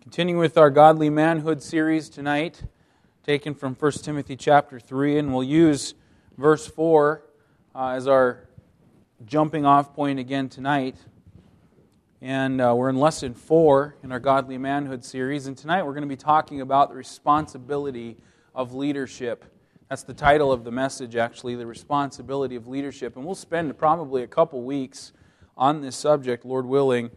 Continuing with our Godly Manhood series tonight, taken from 1 Timothy chapter 3, and we'll use verse 4 as our jumping off point again tonight. And we're in lesson 4 in our Godly Manhood series, and tonight we're going to be talking about the responsibility of leadership. That's the title of the message, actually, the responsibility of leadership. And we'll spend probably a couple weeks on this subject, Lord willing,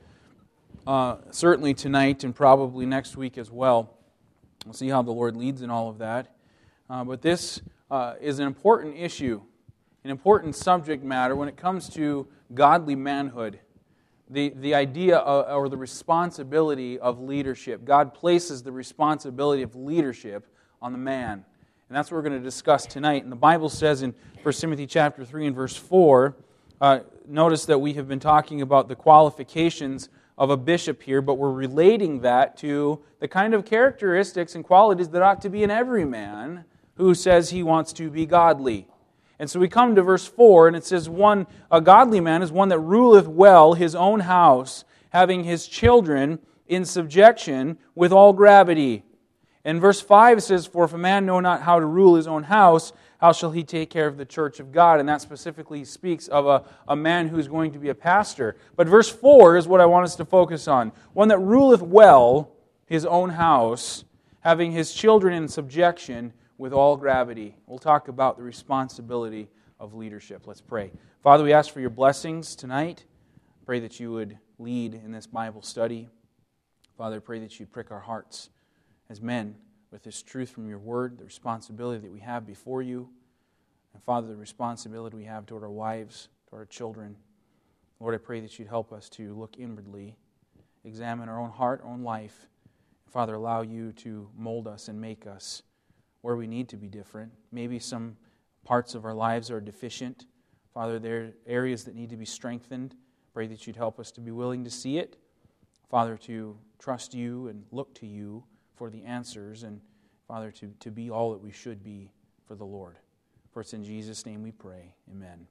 certainly tonight and probably next week as well. We'll see how the Lord leads in all of that. But this is an important issue, an important subject matter when it comes to godly manhood. The idea or the responsibility of leadership. God places the responsibility of leadership on the man. And that's what we're going to discuss tonight. And the Bible says in 1 Timothy chapter 3 and verse 4, notice that we have been talking about the qualifications of a bishop here, but we're relating that to the kind of characteristics and qualities that ought to be in every man who says he wants to be godly. And so we come to verse 4, and it says, a godly man is one that ruleth well his own house, having his children in subjection with all gravity. And verse 5 says, for if a man know not how to rule his own house, how shall he take care of the church of God? And that specifically speaks of a man who's going to be a pastor. But verse 4 is what I want us to focus on. One that ruleth well his own house, having his children in subjection with all gravity. We'll talk about the responsibility of leadership. Let's pray. Father, we ask for your blessings tonight. Pray that you would lead in this Bible study. Father, I pray that you'd prick our hearts as men with this truth from your word, the responsibility that we have before you, and Father, the responsibility we have toward our wives, toward our children. Lord, I pray that you'd help us to look inwardly, examine our own heart, our own life, and Father, allow you to mold us and make us where we need to be different. Maybe some parts of our lives are deficient. Father, there are areas that need to be strengthened. Pray that you'd help us to be willing to see it. Father, to trust you and look to you for the answers, and Father, to be all that we should be for the Lord. For it's in Jesus' name we pray. Amen.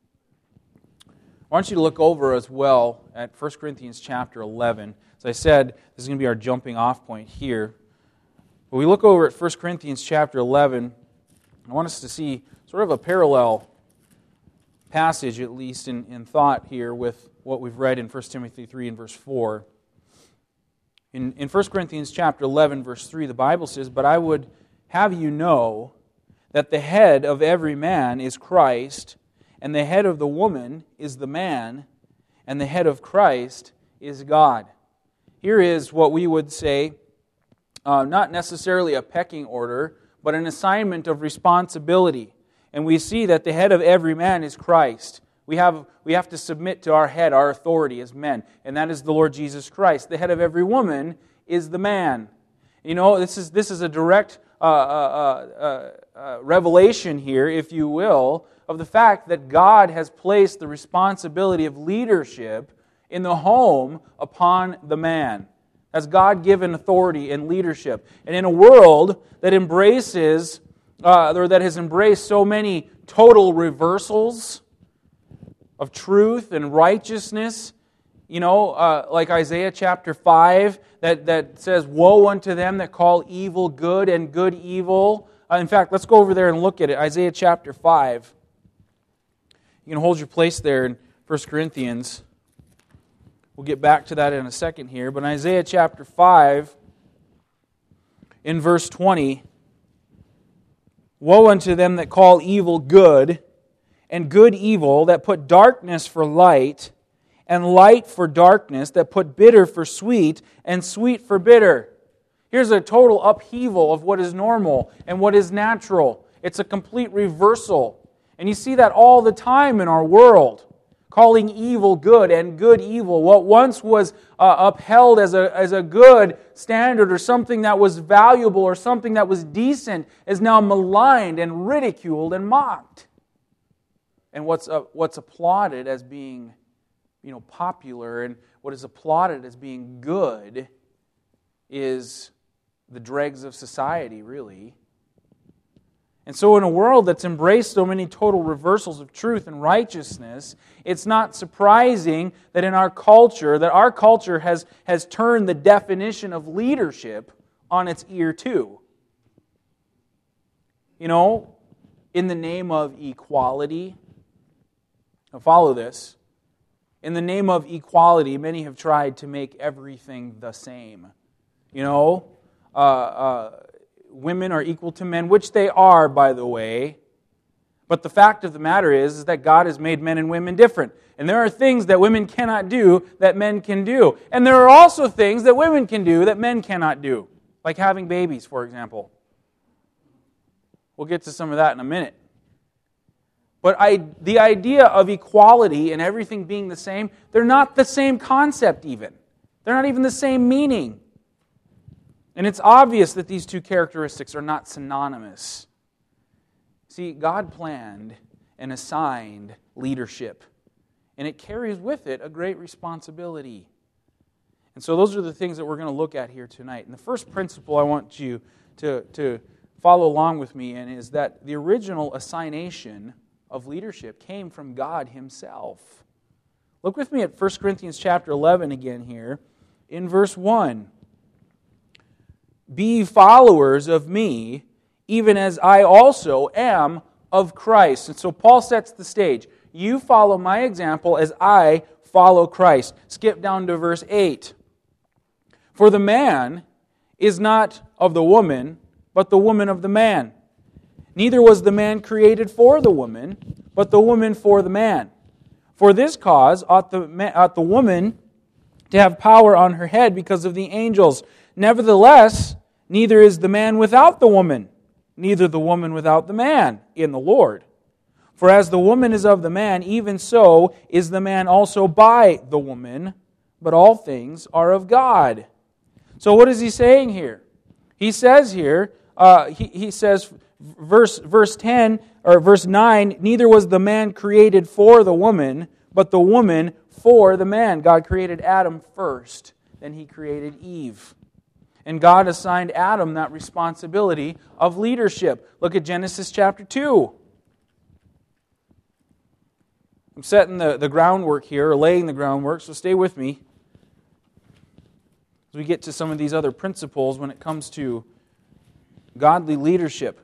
I want you to look over as well at 1 Corinthians chapter 11. As I said, this is going to be our jumping off point here. But we look over at 1 Corinthians chapter 11, I want us to see sort of a parallel passage, at least in thought here, with what we've read in 1 Timothy 3 and verse 4. In 1 Corinthians chapter 11, verse 3, the Bible says, but I would have you know that the head of every man is Christ, and the head of the woman is the man, and the head of Christ is God. Here is what we would say, not necessarily a pecking order, but an assignment of responsibility. And we see that the head of every man is Christ. We have to submit to our head, our authority as men, and that is the Lord Jesus Christ. The head of every woman is the man. You know, this is a direct revelation here, if you will, of the fact that God has placed the responsibility of leadership in the home upon the man. That's God-given authority and leadership. And in a world that embraces, or that has embraced so many total reversals of truth and righteousness, you know, like Isaiah chapter 5, that says, woe unto them that call evil good and good evil. In fact, let's go over there and look at it. Isaiah chapter 5. You can hold your place there in 1 Corinthians. We'll get back to that in a second here. But in Isaiah chapter 5, in verse 20, woe unto them that call evil good, and good evil, that put darkness for light, and light for darkness, that put bitter for sweet, and sweet for bitter. Here's a total upheaval of what is normal and what is natural. It's a complete reversal. And you see that all the time in our world. Calling evil good and good evil. What once was upheld as a good standard or something that was valuable or something that was decent is now maligned and ridiculed and mocked. And what's applauded as being, popular and what is applauded as being good is the dregs of society, really. And so in a world that's embraced so many total reversals of truth and righteousness, it's not surprising that in our culture has turned the definition of leadership on its ear too. You know, in the name of equality, now follow this, in the name of equality, many have tried to make everything the same. You know, women are equal to men, which they are, by the way. But the fact of the matter is that God has made men and women different. And there are things that women cannot do that men can do. And there are also things that women can do that men cannot do. Like having babies, for example. We'll get to some of that in a minute. But the idea of equality and everything being the same, they're not the same concept even. They're not even the same meaning. And it's obvious that these two characteristics are not synonymous. See, God planned and assigned leadership, and it carries with it a great responsibility. And so those are the things that we're going to look at here tonight. And the first principle I want you to follow along with me in is that the original assignation of leadership came from God Himself. Look with me at 1 Corinthians chapter 11 again here, in verse 1. Be followers of me, even as I also am of Christ. And so Paul sets the stage. You follow my example as I follow Christ. Skip down to verse 8. For the man is not of the woman, but the woman of the man. Neither was the man created for the woman, but the woman for the man. For this cause ought the woman to have power on her head because of the angels. Nevertheless, neither is the man without the woman, neither the woman without the man in the Lord. For as the woman is of the man, even so is the man also by the woman, but all things are of God. So what is he saying here? He says here, he says, verse 10 or verse 9, neither was the man created for the woman, but the woman for the man. God created Adam first, then He created Eve. And God assigned Adam that responsibility of leadership. Look at Genesis chapter 2. I'm setting the groundwork here, or laying the groundwork, so stay with me as we get to some of these other principles when it comes to godly leadership.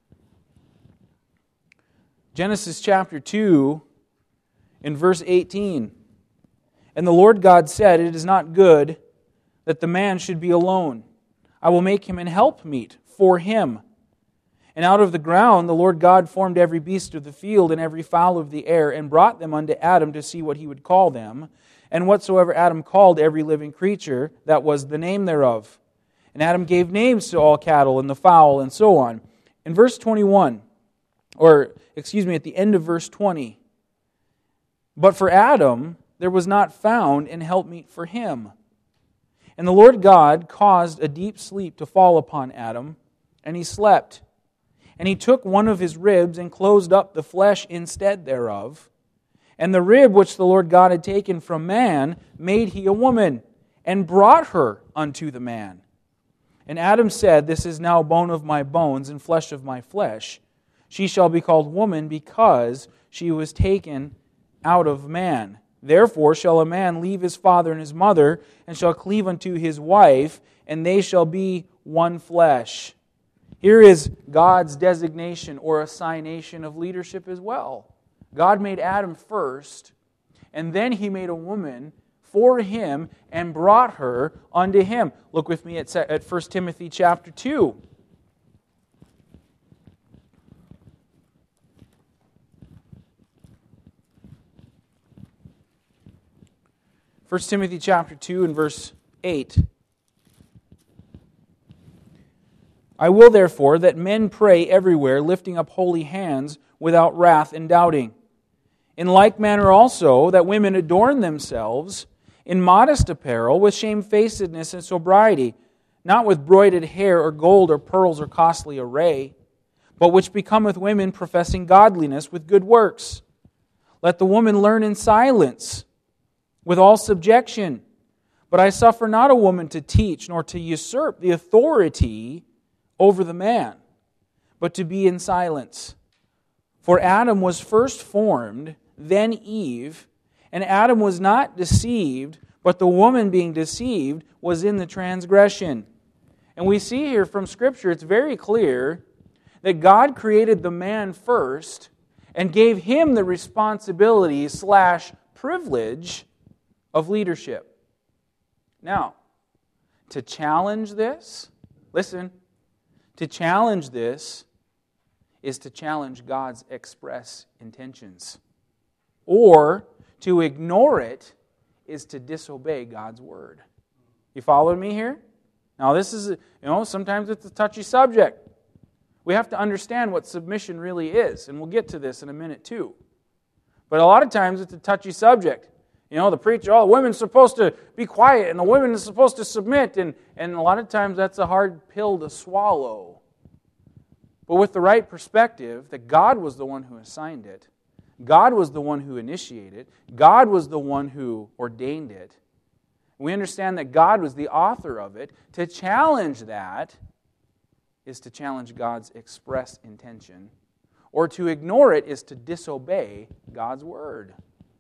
Genesis chapter 2, in verse 18. And the Lord God said, it is not good that the man should be alone. I will make him an helpmeet for him. And out of the ground the Lord God formed every beast of the field and every fowl of the air, and brought them unto Adam to see what he would call them. And whatsoever Adam called every living creature, that was the name thereof. And Adam gave names to all cattle and the fowl, and so on. In verse 21, at the end of verse 20, but for Adam there was not found an helpmeet for him. And the Lord God caused a deep sleep to fall upon Adam, and he slept. And He took one of his ribs and closed up the flesh instead thereof. And the rib which the Lord God had taken from man made He a woman, and brought her unto the man. And Adam said, this is now bone of my bones and flesh of my flesh. She shall be called woman, because she was taken out of man. Therefore shall a man leave his father and his mother, and shall cleave unto his wife, and they shall be one flesh. Here is God's designation or assignation of leadership as well. God made Adam first, and then He made a woman for him and brought her unto him. Look with me at 1 Timothy chapter 2. 1 Timothy chapter 2 and verse 8. I will therefore that men pray everywhere, lifting up holy hands without wrath and doubting. In like manner also that women adorn themselves in modest apparel, with shamefacedness and sobriety, not with broided hair or gold or pearls or costly array, but which becometh women professing godliness with good works. Let the woman learn in silence, with all subjection. But I suffer not a woman to teach, nor to usurp the authority over the man, but to be in silence. For Adam was first formed, then Eve, and Adam was not deceived, but the woman being deceived was in the transgression. And we see here from Scripture, it's very clear that God created the man first and gave him the responsibility / privilege of leadership. Now, to challenge this, listen, to challenge this is to challenge God's express intentions. Or to ignore it is to disobey God's word. You following me here? Now this is, sometimes it's a touchy subject. We have to understand what submission really is, and we'll get to this in a minute too. But a lot of times it's a touchy subject. The preacher, the women's supposed to be quiet, and the women are supposed to submit, and a lot of times that's a hard pill to swallow. But with the right perspective, that God was the one who assigned it, God was the one who initiated it, God was the one who ordained it, we understand that God was the author of it. To challenge that is to challenge God's express intention, or to ignore it is to disobey God's word.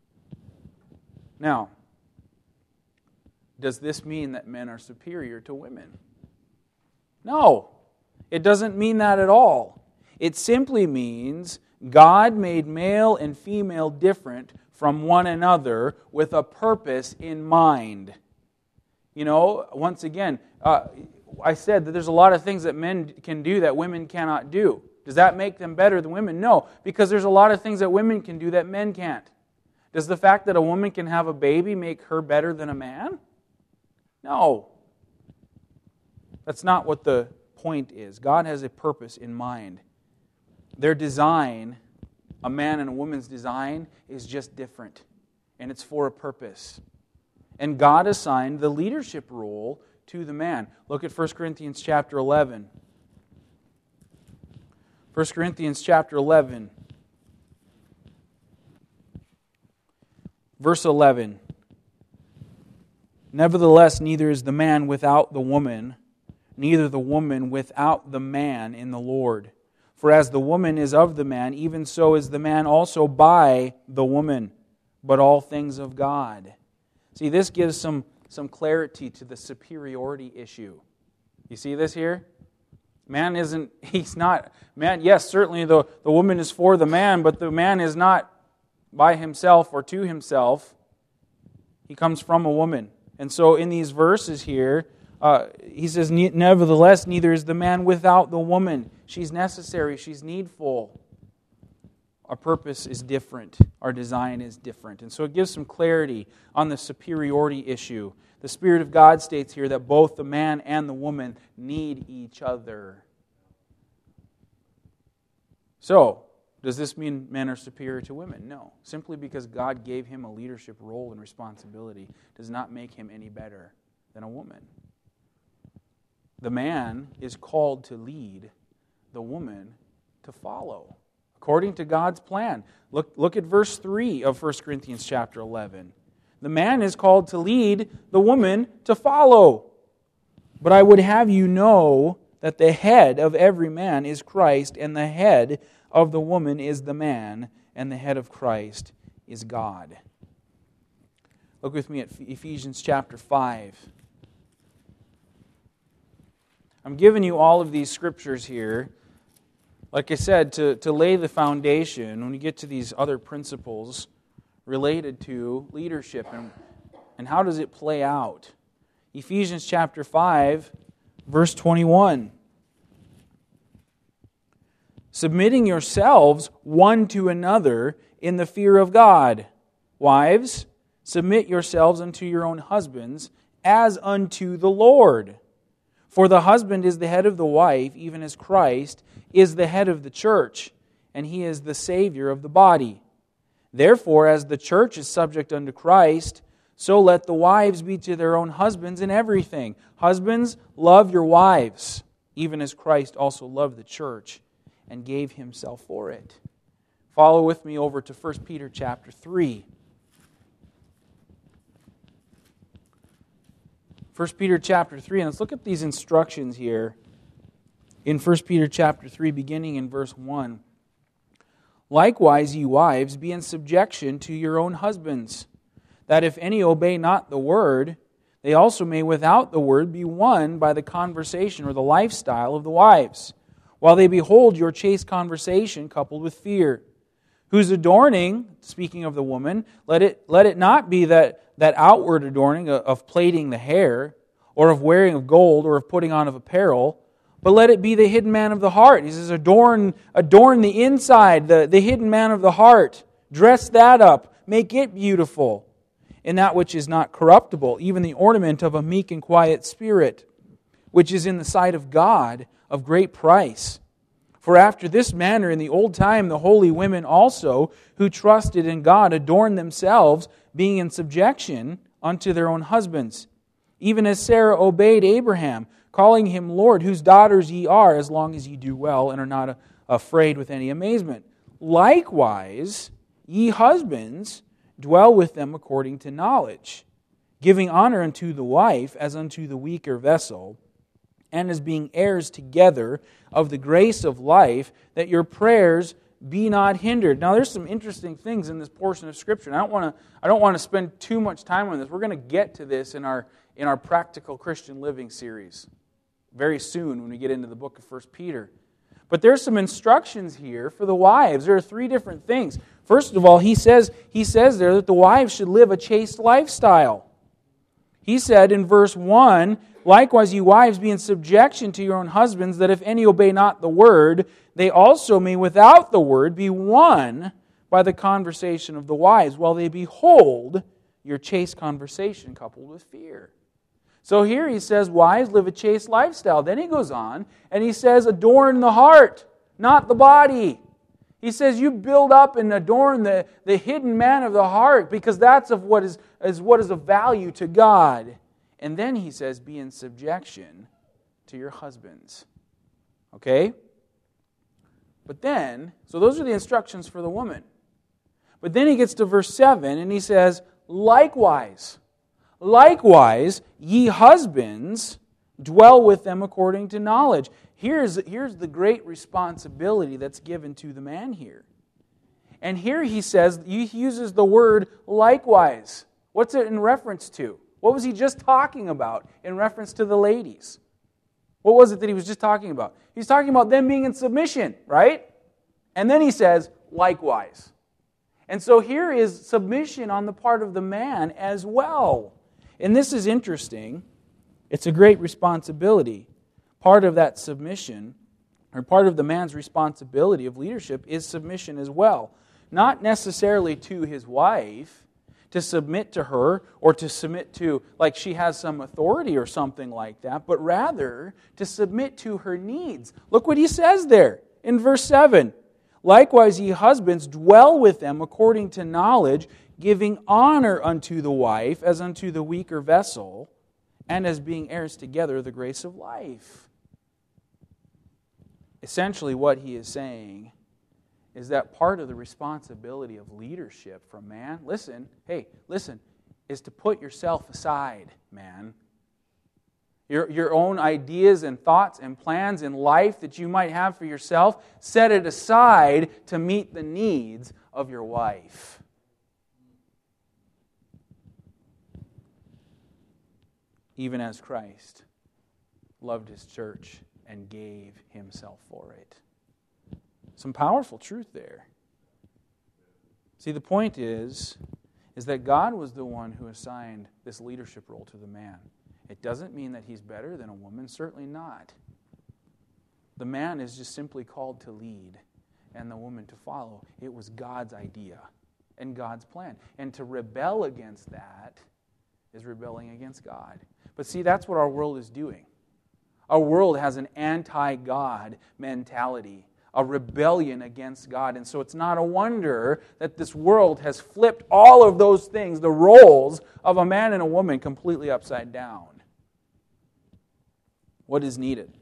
Now, does this mean that men are superior to women? No, it doesn't mean that at all. It simply means God made male and female different from one another with a purpose in mind. Once again, I said that there's a lot of things that men can do that women cannot do. Does that make them better than women? No, because there's a lot of things that women can do that men can't. Does the fact that a woman can have a baby make her better than a man? No. That's not what the point is. God has a purpose in mind. Their design, a man and a woman's design, is just different. And it's for a purpose. And God assigned the leadership role to the man. Look at 1 Corinthians chapter 11. 1 Corinthians chapter 11. Verse 11. Nevertheless, neither is the man without the woman, neither the woman without the man in the Lord. For as the woman is of the man, even so is the man also by the woman, but all things of God. See, this gives some clarity to the superiority issue. You see this here? Man yes, certainly the woman is for the man, but the man is not by himself or to himself. He comes from a woman. And so in these verses here, he says, nevertheless, neither is the man without the woman. She's necessary, she's needful. Our purpose is different. Our design is different. And so it gives some clarity on the superiority issue. The Spirit of God states here that both the man and the woman need each other. So, does this mean men are superior to women? No. Simply because God gave him a leadership role and responsibility does not make him any better than a woman. The man is called to lead, the woman to follow, according to God's plan. Look at verse 3 of 1 Corinthians chapter 11. The man is called to lead, the woman to follow. But I would have you know that the head of every man is Christ, and the head of the woman is the man, and the head of Christ is God. Look with me at Ephesians chapter 5. I'm giving you all of these scriptures here, like I said, to lay the foundation when you get to these other principles related to leadership and how does it play out. Ephesians chapter 5, verse 21. Submitting yourselves one to another in the fear of God. Wives, submit yourselves unto your own husbands as unto the Lord. For the husband is the head of the wife, even as Christ is the head of the church, and he is the Savior of the body. Therefore, as the church is subject unto Christ, so let the wives be to their own husbands in everything. Husbands, love your wives, even as Christ also loved the church and gave himself for it. Follow with me over to 1 Peter chapter 3. 1 Peter chapter 3, and let's look at these instructions here in 1 Peter chapter 3, beginning in verse 1. Likewise, ye wives, be in subjection to your own husbands, that if any obey not the word, they also may without the word be won by the conversation or the lifestyle of the wives, while they behold your chaste conversation coupled with fear, whose adorning, speaking of the woman, let it not be that outward adorning of plaiting the hair, or of wearing of gold, or of putting on of apparel, but let it be the hidden man of the heart. He says, adorn the inside, the hidden man of the heart. Dress that up, make it beautiful, in that which is not corruptible, even the ornament of a meek and quiet spirit, which is in the sight of God of great price. For after this manner in the old time the holy women also, who trusted in God, adorned themselves, being in subjection unto their own husbands, even as Sarah obeyed Abraham, calling him Lord, whose daughters ye are, as long as ye do well and are not afraid with any amazement. Likewise, ye husbands, dwell with them according to knowledge, giving honor unto the wife as unto the weaker vessel, and as being heirs together of the grace of life, that your prayers be not hindered. Now, there's some interesting things in this portion of Scripture. And I don't want to spend too much time on this. We're going to get to this in our Practical Christian Living series very soon when we get into the book of 1 Peter. But there's some instructions here for the wives. There are three different things. First of all, he says there that the wives should live a chaste lifestyle. He said in verse 1, likewise, ye wives, be in subjection to your own husbands, that if any obey not the word, they also may without the word be won by the conversation of the wives, while they behold your chaste conversation coupled with fear. So here he says, wives, live a chaste lifestyle. Then he goes on and he says, adorn the heart, not the body. He says, you build up and adorn the hidden man of the heart, because that's of what is of value to God. And then he says, be in subjection to your husbands. Okay? But then, so those are the instructions for the woman. But then he gets to verse 7 and he says, likewise, ye husbands, dwell with them according to knowledge. Here's the great responsibility that's given to the man here. And here he says, he uses the word likewise. What's it in reference to? What was he just talking about in reference to the ladies? What was it that he was just talking about? He's talking about them being in submission, right? And then he says, likewise. And so here is submission on the part of the man as well. And this is interesting. It's a great responsibility. Part of that submission, or part of the man's responsibility of leadership, is submission as well. Not necessarily to his wife, to submit to her, or to submit to, like she has some authority or something like that, but rather to submit to her needs. Look what he says there in verse 7. Likewise, ye husbands, dwell with them according to knowledge, giving honor unto the wife as unto the weaker vessel, and as being heirs together of the grace of life. Essentially, what he is saying is that part of the responsibility of leadership from man, listen, is to put yourself aside, man. Your own ideas and thoughts and plans in life that you might have for yourself, set it aside to meet the needs of your wife. Even as Christ loved His church and gave Himself for it. Some powerful truth there. See, the point is that God was the one who assigned this leadership role to the man. It doesn't mean that he's better than a woman, certainly not. The man is just simply called to lead and the woman to follow. It was God's idea and God's plan. And to rebel against that is rebelling against God. But see, that's what our world is doing. Our world has an anti-God mentality, a rebellion against God. And so it's not a wonder that this world has flipped all of those things, the roles of a man and a woman, completely upside down. What is needed?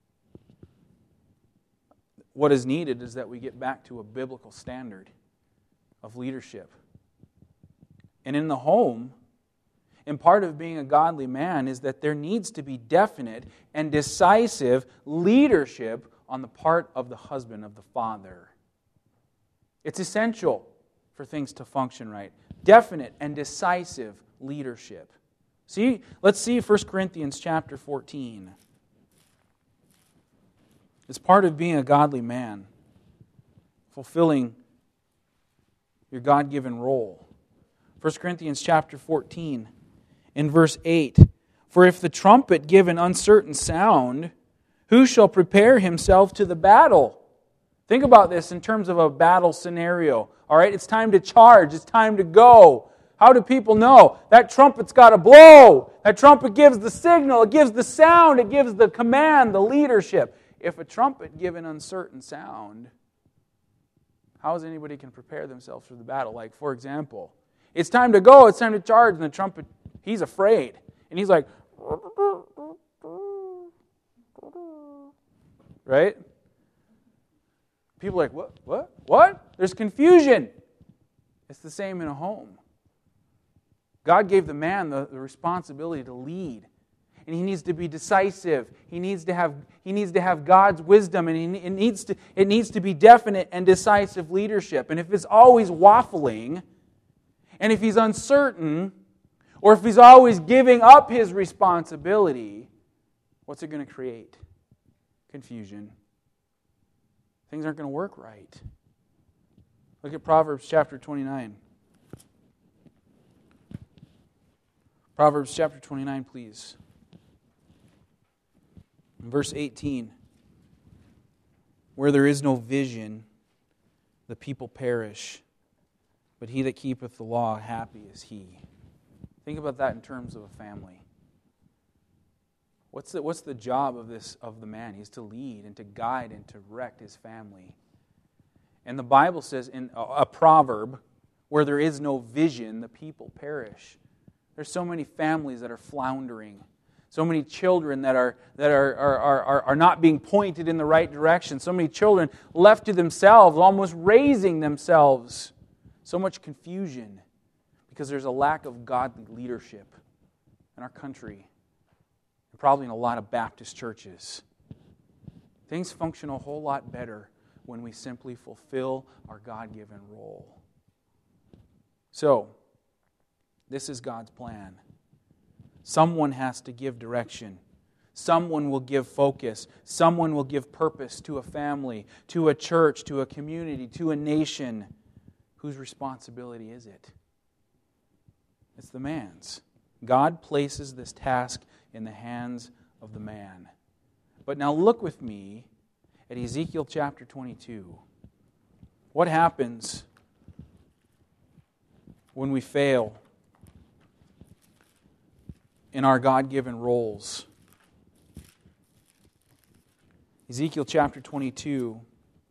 What is needed is that we get back to a biblical standard of leadership. And in the home, And part of being a godly man is that there needs to be definite and decisive leadership on the part of the husband, of the father. It's essential for things to function right. Definite and decisive leadership. Let's see 1 Corinthians chapter 14. It's part of being a godly man, fulfilling your God-given role. 1 Corinthians chapter 14, in verse 8. For if the trumpet give an uncertain sound, who shall prepare himself to the battle? Think about this in terms of a battle scenario. All right, it's time to charge. It's time to go. How do people know? That trumpet's got to blow. That trumpet gives the signal. It gives the sound. It gives the command, the leadership. If a trumpet give an uncertain sound, how is anybody can prepare themselves for the battle? Like, for example, it's time to go. It's time to charge. And the trumpet, he's afraid. And he's like, right? People are like, what? There's confusion. It's the same in a home. God gave the man the responsibility to lead. And he needs to be decisive. He needs to have God's wisdom, and it needs to be definite and decisive leadership. And if it's always waffling, and if he's uncertain, or if he's always giving up his responsibility, what's it going to create? Confusion. Things aren't going to work right. Look at Proverbs chapter 29. Proverbs chapter 29, please. Verse 18. Where there is no vision, the people perish, but he that keepeth the law, happy is he. Think about that in terms of a family. What's the job of the man? He's to lead and to guide and to direct his family. And the Bible says in a proverb, where there is no vision, the people perish. There's so many families that are floundering. So many children that are not being pointed in the right direction. So many children left to themselves, almost raising themselves. So much confusion because there's a lack of godly leadership in our country. And probably in a lot of Baptist churches. Things function a whole lot better when we simply fulfill our God-given role. So, this is God's plan. Someone has to give direction. Someone will give focus. Someone will give purpose to a family, to a church, to a community, to a nation. Whose responsibility is it? It's the man's. God places this task in the hands of the man. But now look with me at Ezekiel chapter 22. What happens when we fail in our God-given roles? Ezekiel chapter 22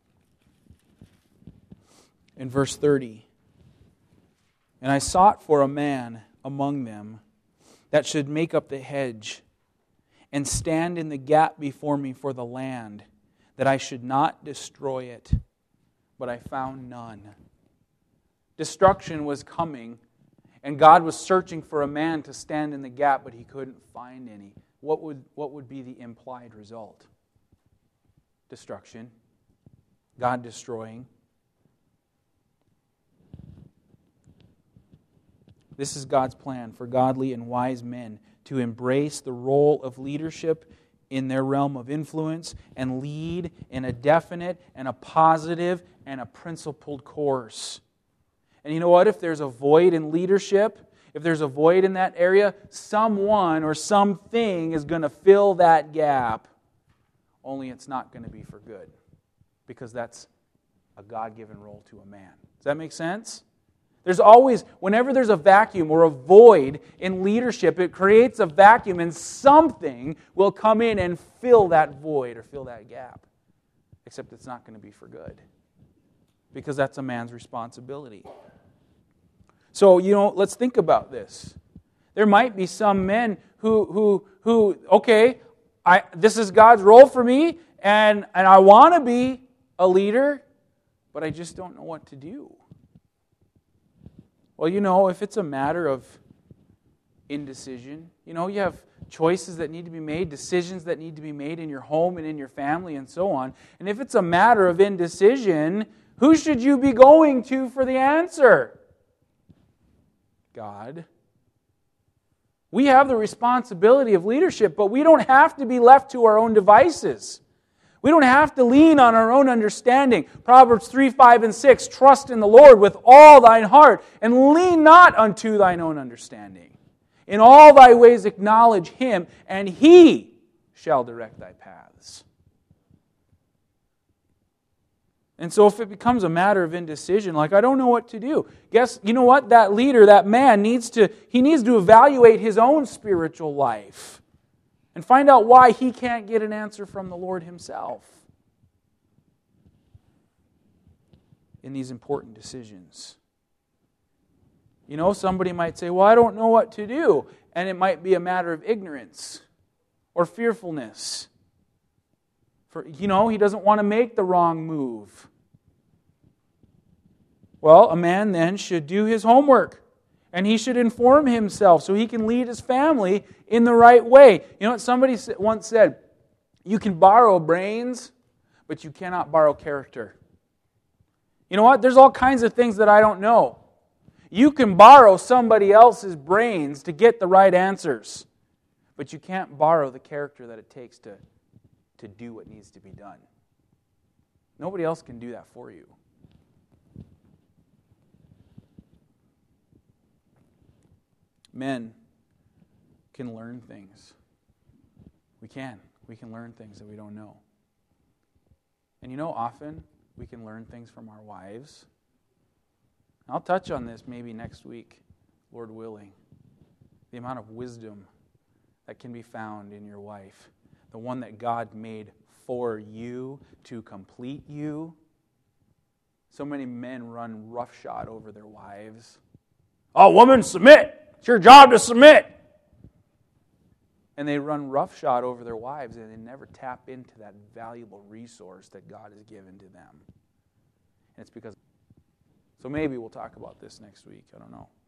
in verse 30. And I sought for a man among them that should make up the hedge and stand in the gap before me for the land, that I should not destroy it. But I found none. Destruction was coming, and God was searching for a man to stand in the gap, but He couldn't find any. What would be the implied result? Destruction. God destroying. This is God's plan for godly and wise men to embrace the role of leadership in their realm of influence and lead in a definite and a positive and a principled course. And you know what? If there's a void in leadership, if there's a void in that area, someone or something is going to fill that gap. Only it's not going to be for good, because that's a God-given role to a man. Does that make sense? There's always, whenever there's a vacuum or a void in leadership, it creates a vacuum and something will come in and fill that void or fill that gap. Except it's not going to be for good, because that's a man's responsibility. So, let's think about this. There might be some men who okay, this is God's role for me, and I want to be a leader, but I just don't know what to do. Well, if it's a matter of indecision. You have choices that need to be made, decisions that need to be made in your home and in your family and so on. And if it's a matter of indecision, who should you be going to for the answer? God. We have the responsibility of leadership, but we don't have to be left to our own devices. We don't have to lean on our own understanding. Proverbs 3, 5, and 6, trust in the Lord with all thine heart, and lean not unto thine own understanding. In all thy ways acknowledge Him, and He shall direct thy paths. And so if it becomes a matter of indecision, like I don't know what to do, you know what? That leader, that man, needs to evaluate his own spiritual life and find out why he can't get an answer from the Lord Himself in these important decisions. Somebody might say, well, I don't know what to do. And it might be a matter of ignorance or fearfulness. He doesn't want to make the wrong move. Well, a man then should do his homework. And he should inform himself so he can lead his family in the right way. You know what somebody once said? You can borrow brains, but you cannot borrow character. You know what? There's all kinds of things that I don't know. You can borrow somebody else's brains to get the right answers, but you can't borrow the character that it takes to do what needs to be done. Nobody else can do that for you. Men can learn things. We can. We can learn things that we don't know. And often we can learn things from our wives. I'll touch on this maybe next week, Lord willing. The amount of wisdom that can be found in your wife. The one that God made for you to complete you. So many men run roughshod over their wives. Oh, woman, submit! It's your job to submit! And they run roughshod over their wives and they never tap into that valuable resource that God has given to them. And it's because... So maybe we'll talk about this next week. I don't know.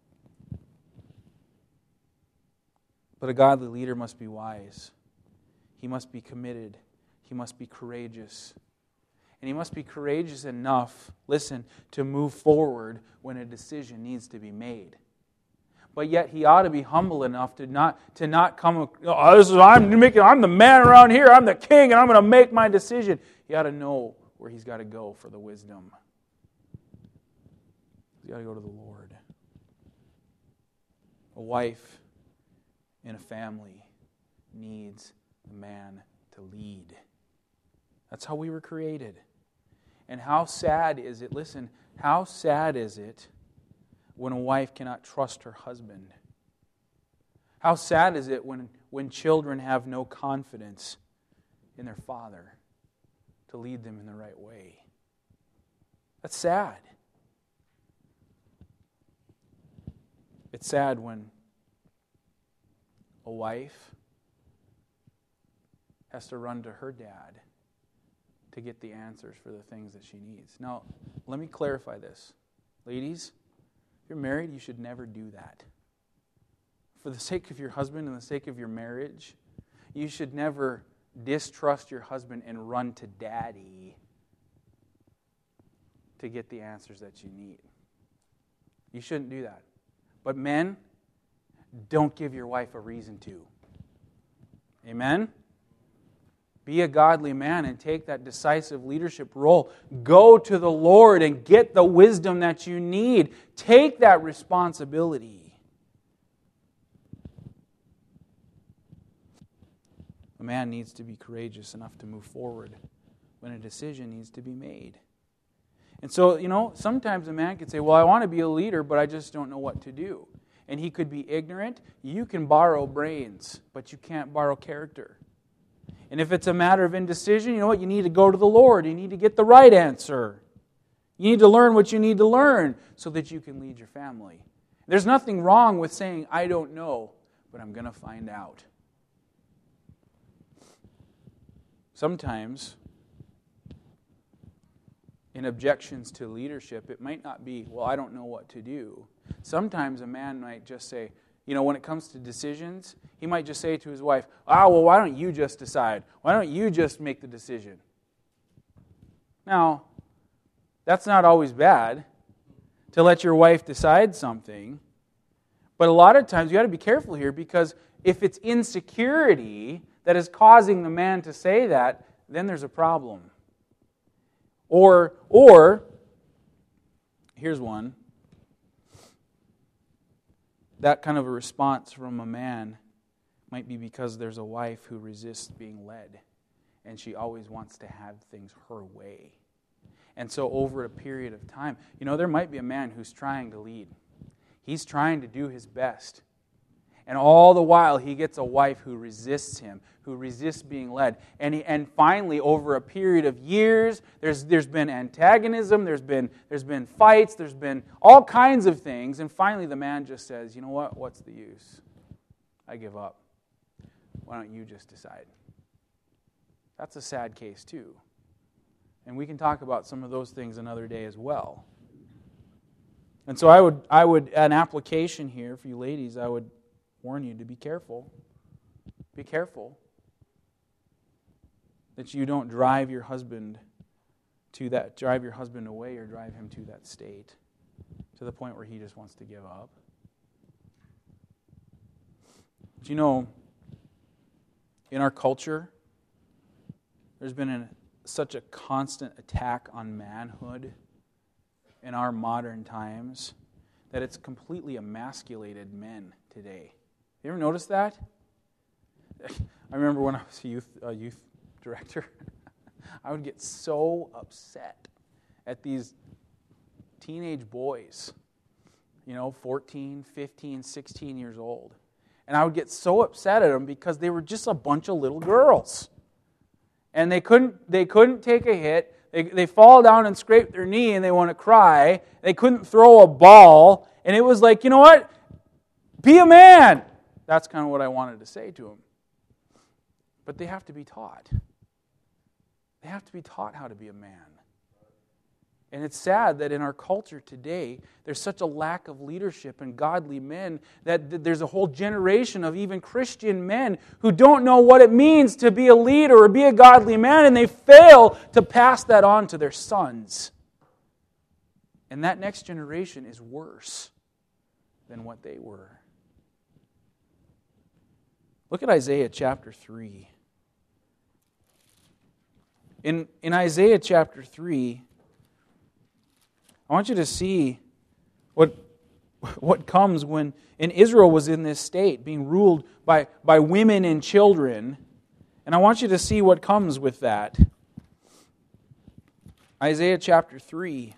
But a godly leader must be wise. He must be committed. He must be courageous. And he must be courageous enough, listen, to move forward when a decision needs to be made. But yet he ought to be humble enough to not come, I'm the man around here, I'm the king, and I'm going to make my decision. He ought to know where he's got to go for the wisdom. He's got to go to the Lord. A wife in a family needs a man to lead. That's how we were created. And how sad is it, listen, how sad is it when a wife cannot trust her husband? How sad is it when children have no confidence in their father to lead them in the right way? That's sad. It's sad when a wife has to run to her dad to get the answers for the things that she needs. Now, let me clarify this. Ladies, if you're married, you should never do that. For the sake of your husband and the sake of your marriage, you should never distrust your husband and run to daddy to get the answers that you need. You shouldn't do that. But men, don't give your wife a reason to. Amen? Be a godly man and take that decisive leadership role. Go to the Lord and get the wisdom that you need. Take that responsibility. A man needs to be courageous enough to move forward when a decision needs to be made. And so, sometimes a man could say, well, I want to be a leader, but I just don't know what to do. And he could be ignorant. You can borrow brains, but you can't borrow character. And if it's a matter of indecision, you know what? You need to go to the Lord. You need to get the right answer. You need to learn what you need to learn so that you can lead your family. There's nothing wrong with saying, I don't know, but I'm going to find out. Sometimes, in objections to leadership, it might not be, well, I don't know what to do. Sometimes a man might just say, when it comes to decisions, he might just say to his wife, well, why don't you just decide? Why don't you just make the decision? Now, that's not always bad to let your wife decide something. But a lot of times you got to be careful here, because if it's insecurity that is causing the man to say that, then there's a problem. Or here's one. That kind of a response from a man might be because there's a wife who resists being led, and she always wants to have things her way. And so over a period of time, there might be a man who's trying to lead. He's trying to do his best. And all the while, he gets a wife who resists him, who resists being led. And finally, over a period of years, there's been antagonism, there's been fights, there's been all kinds of things. And finally, the man just says, you know what? What's the use? I give up. Why don't you just decide? That's a sad case too. And we can talk about some of those things another day as well. And so I would an application here for you ladies, I would warn you to be careful. Be careful that you don't drive your husband away or drive him to that state, to the point where he just wants to give up. But in our culture, there's been such a constant attack on manhood in our modern times that it's completely emasculated men today. You ever notice that? I remember when I was a youth director, I would get so upset at these teenage boys, 14, 15, 16 years old. And I would get so upset at them because they were just a bunch of little girls. And they couldn't take a hit. They fall down and scrape their knee and they want to cry. They couldn't throw a ball. And it was like, you know what? Be a man. That's kind of what I wanted to say to them. But they have to be taught. They have to be taught how to be a man. And it's sad that in our culture today, there's such a lack of leadership and godly men that there's a whole generation of even Christian men who don't know what it means to be a leader or be a godly man, and they fail to pass that on to their sons. And that next generation is worse than what they were. Look at Isaiah chapter 3. In Isaiah chapter 3, I want you to see what comes when Israel was in this state, being ruled by women and children. And I want you to see what comes with that. Isaiah chapter 3.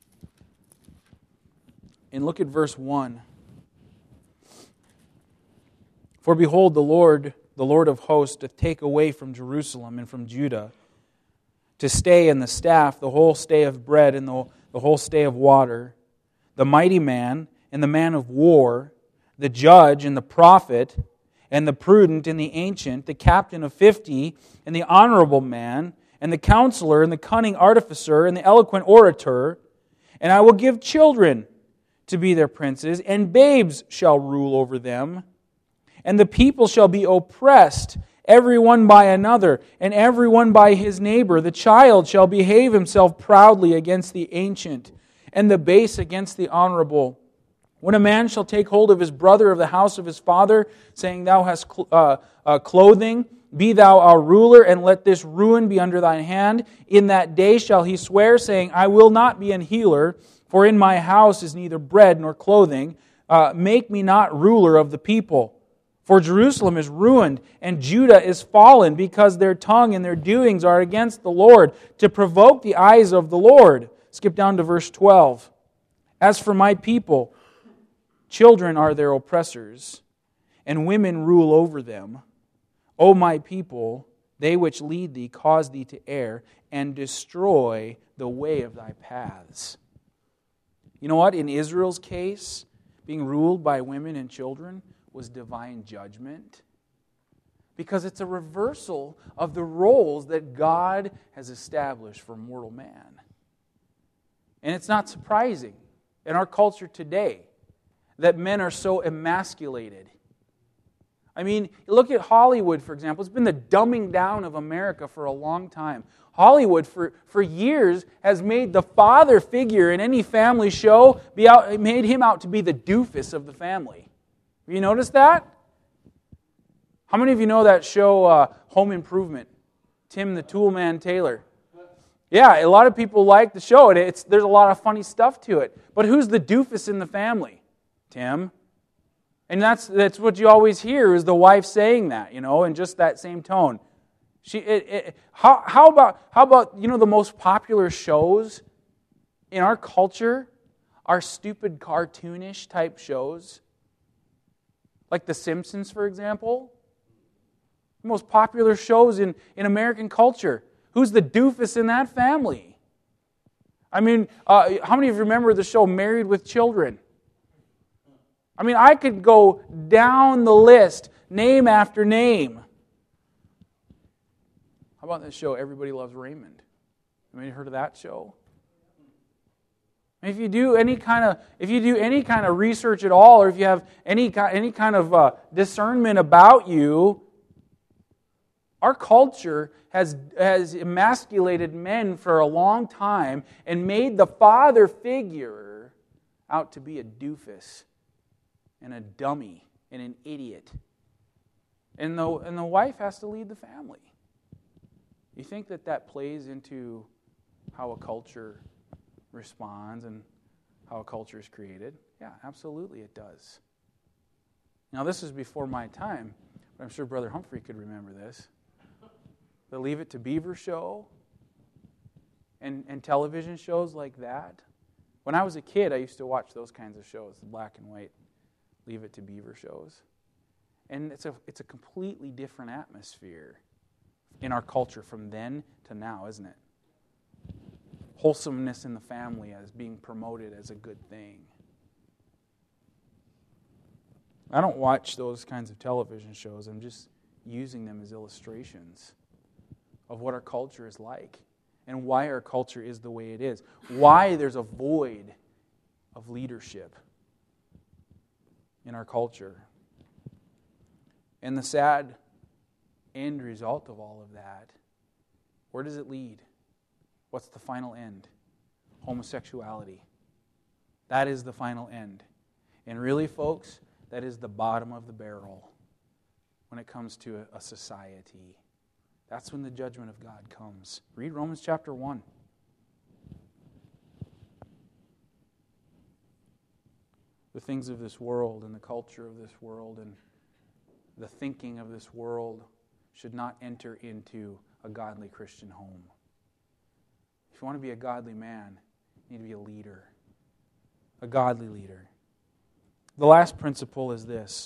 And look at verse 1. For behold, the Lord of hosts, doth take away from Jerusalem and from Judah to stay and the staff, the whole stay of bread and the whole stay of water, the mighty man and the man of war, the judge and the prophet, and the prudent and the ancient, the captain of 50, and the honorable man, and the counselor, and the cunning artificer, and the eloquent orator. And I will give children to be their princes, and babes shall rule over them. And the people shall be oppressed, every one by another, and every one by his neighbor. The child shall behave himself proudly against the ancient, and the base against the honorable. When a man shall take hold of his brother of the house of his father, saying, Thou hast clothing, be thou our ruler, and let this ruin be under thine hand. In that day shall he swear, saying, I will not be an healer, for in my house is neither bread nor clothing. Make me not ruler of the people. For Jerusalem is ruined, and Judah is fallen, because their tongue and their doings are against the Lord, to provoke the eyes of the Lord. Skip down to verse 12. As for my people, children are their oppressors, and women rule over them. O my people, they which lead thee cause thee to err, and destroy the way of thy paths. You know what? In Israel's case, being ruled by women and children was divine judgment, because it's a reversal of the roles that God has established for mortal man. And it's not surprising in our culture today that men are so emasculated. I mean, look at Hollywood, for example. It's been the dumbing down of America for a long time. Hollywood, for years, has made the father figure in any family show, made him out to be the doofus of the family. Have you noticed that? How many of you know that show, Home Improvement? Tim the Toolman Taylor. Yeah, a lot of people like the show, and there's a lot of funny stuff to it. But who's the doofus in the family? Tim. And that's what you always hear is the wife saying that, in just that same tone. How about the most popular shows in our culture are stupid cartoonish type shows? Like The Simpsons, for example. The most popular shows in American culture. Who's the doofus in that family? I mean, how many of you remember the show Married with Children? I mean, I could go down the list, name after name. How about this show, Everybody Loves Raymond? Have you heard of that show? If you do any kind of research at all, or if you have any kind of discernment about you, our culture has emasculated men for a long time and made the father figure out to be a doofus and a dummy and an idiot. And the wife has to lead the family. You think that plays into how a culture responds and how a culture is created? Yeah, absolutely it does. Now, this is before my time, but I'm sure Brother Humphrey could remember this. The Leave It to Beaver show and television shows like that. When I was a kid, I used to watch those kinds of shows, the black and white Leave It to Beaver shows. And it's a completely different atmosphere in our culture from then to now, isn't it? Wholesomeness in the family as being promoted as a good thing. I don't watch those kinds of television shows. I'm just using them as illustrations of what our culture is like and why our culture is the way it is. Why there's a void of leadership in our culture. And the sad end result of all of that, where does it lead? What's the final end? Homosexuality. That is the final end. And really, folks, that is the bottom of the barrel when it comes to a society. That's when the judgment of God comes. Read Romans chapter 1. The things of this world and the culture of this world and the thinking of this world should not enter into a godly Christian home. If you want to be a godly man, you need to be a leader. A godly leader. The last principle is this.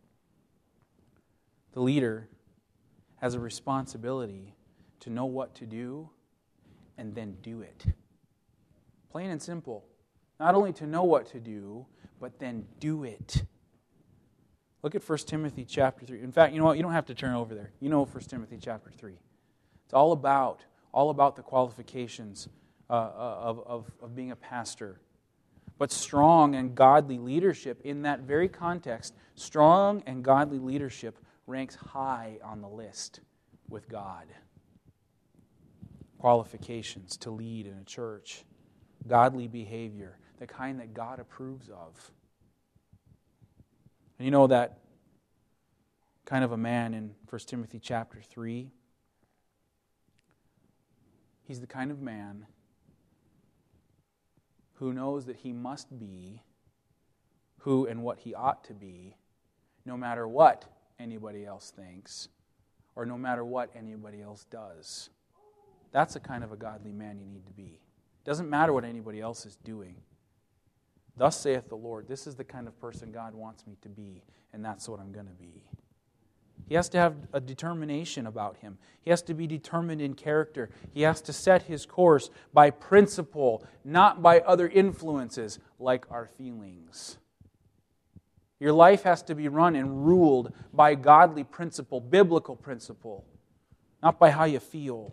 The leader has a responsibility to know what to do and then do it. Plain and simple. Not only to know what to do, but then do it. Look at 1 Timothy chapter 3. In fact, you know what? You don't have to turn over there. You know 1 Timothy chapter 3. It's all about the qualifications of being a pastor. But strong and godly leadership, in that very context, strong and godly leadership ranks high on the list with God. Qualifications to lead in a church. Godly behavior, the kind that God approves of. And you know that kind of a man in 1 Timothy chapter 3? He's the kind of man who knows that he must be who and what he ought to be, no matter what anybody else thinks, or no matter what anybody else does. That's the kind of a godly man you need to be. Doesn't matter what anybody else is doing. Thus saith the Lord, this is the kind of person God wants me to be, and that's what I'm going to be. He has to have a determination about him. He has to be determined in character. He has to set his course by principle, not by other influences like our feelings. Your life has to be run and ruled by godly principle, biblical principle, not by how you feel.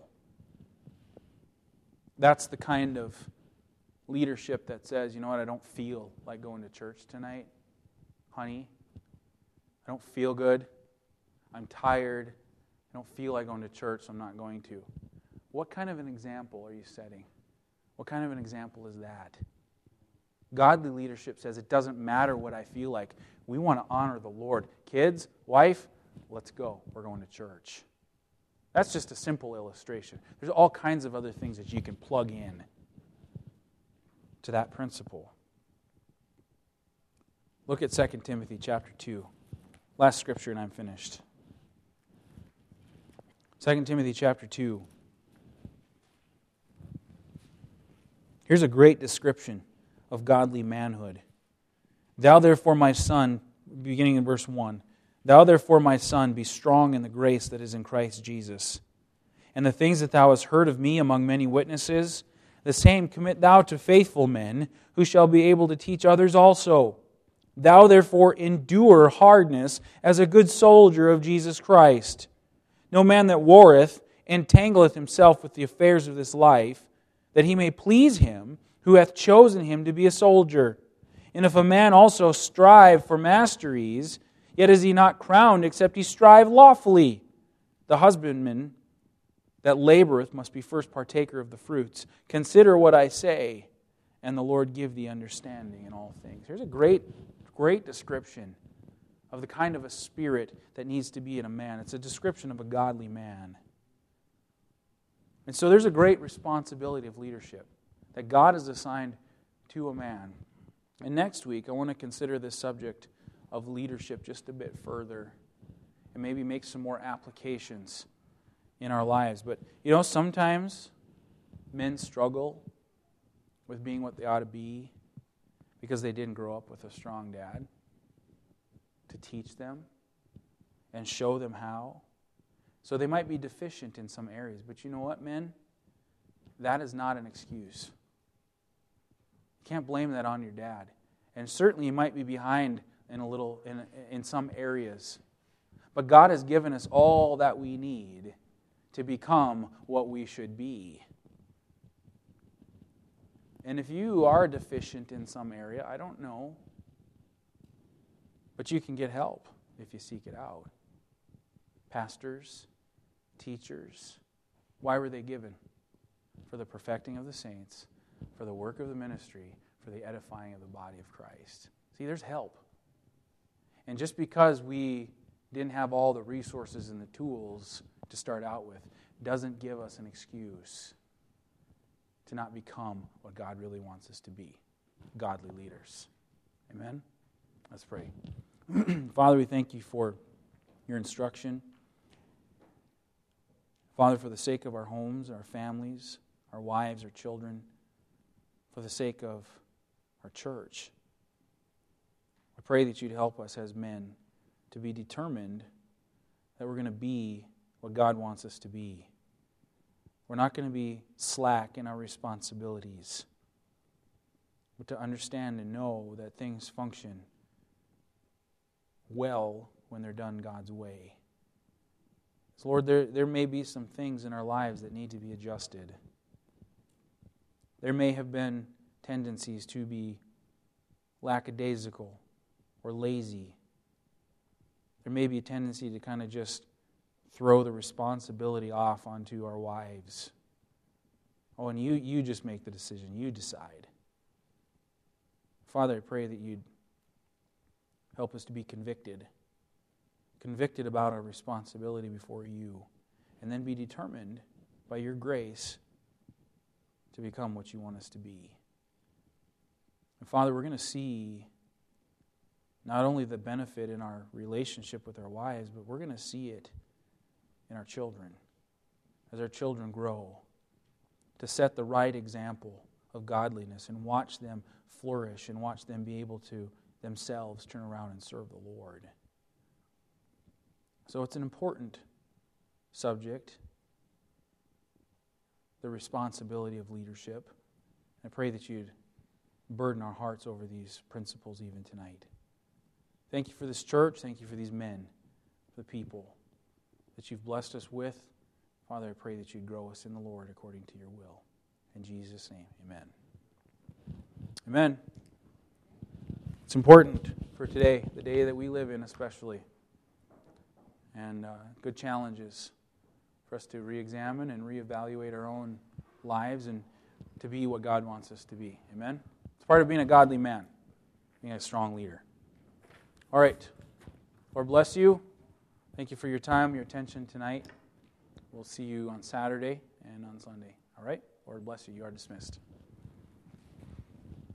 That's the kind of leadership that says, you know what, I don't feel like going to church tonight. honey, I don't feel good. I'm tired. I don't feel like going to church, so I'm not going to. What kind of an example are you setting? What kind of an example is that? Godly leadership says it doesn't matter what I feel like. We want to honor the Lord. Kids, wife, let's go. We're going to church. That's just a simple illustration. There's all kinds of other things that you can plug in to that principle. Look at 2 Timothy chapter 2. Last scripture and I'm finished. 2 Timothy chapter 2. Here's a great description of godly manhood. Thou therefore, my son, beginning in verse 1, Thou therefore, my son, be strong in the grace that is in Christ Jesus. And the things that thou hast heard of me among many witnesses, the same commit thou to faithful men, who shall be able to teach others also. Thou therefore endure hardness as a good soldier of Jesus Christ. No man that warreth entangleth himself with the affairs of this life, that he may please him who hath chosen him to be a soldier. And if a man also strive for masteries, yet is he not crowned, except he strive lawfully. The husbandman that laboreth must be first partaker of the fruits. Consider what I say, and the Lord give thee understanding in all things. Here's a great description of the kind of a spirit that needs to be in a man. It's a description of a godly man. And so there's a great responsibility of leadership that God has assigned to a man. And next week, I want to consider this subject of leadership just a bit further and maybe make some more applications in our lives. But, sometimes men struggle with being what they ought to be because they didn't grow up with a strong dad to teach them and show them how. So they might be deficient in some areas. But you know what, men? That is not an excuse. You can't blame that on your dad. And certainly you might be behind in some areas. But God has given us all that we need to become what we should be. And if you are deficient in some area, I don't know. But you can get help if you seek it out. Pastors, teachers, why were they given? For the perfecting of the saints, for the work of the ministry, for the edifying of the body of Christ. See, there's help. And just because we didn't have all the resources and the tools to start out with doesn't give us an excuse to not become what God really wants us to be, godly leaders. Amen? Let's pray. Father, we thank you for your instruction. Father, for the sake of our homes, our families, our wives, our children, for the sake of our church, I pray that you'd help us as men to be determined that we're going to be what God wants us to be. We're not going to be slack in our responsibilities, but to understand and know that things function well when they're done God's way. So Lord, there may be some things in our lives that need to be adjusted. There may have been tendencies to be lackadaisical or lazy. There may be a tendency to kind of just throw the responsibility off onto our wives. Oh, and you just make the decision. You decide. Father, I pray that you'd help us to be convicted about our responsibility before you, and then be determined by your grace to become what you want us to be. And Father, we're going to see not only the benefit in our relationship with our wives, but we're going to see it in our children as our children grow, to set the right example of godliness and watch them flourish and watch them be able to themselves turn around and serve the Lord. So it's an important subject, the responsibility of leadership. I pray that you'd burden our hearts over these principles even tonight. Thank you for this church. Thank you for these men, the people that you've blessed us with. Father, I pray that you'd grow us in the Lord according to your will. In Jesus' name, amen. Amen. It's important for today, the day that we live in especially. And good challenges for us to re-examine and reevaluate our own lives and to be what God wants us to be. Amen? It's part of being a godly man, being a strong leader. All right. Lord bless you. Thank you for your time, your attention tonight. We'll see you on Saturday and on Sunday. All right? Lord bless you. You are dismissed.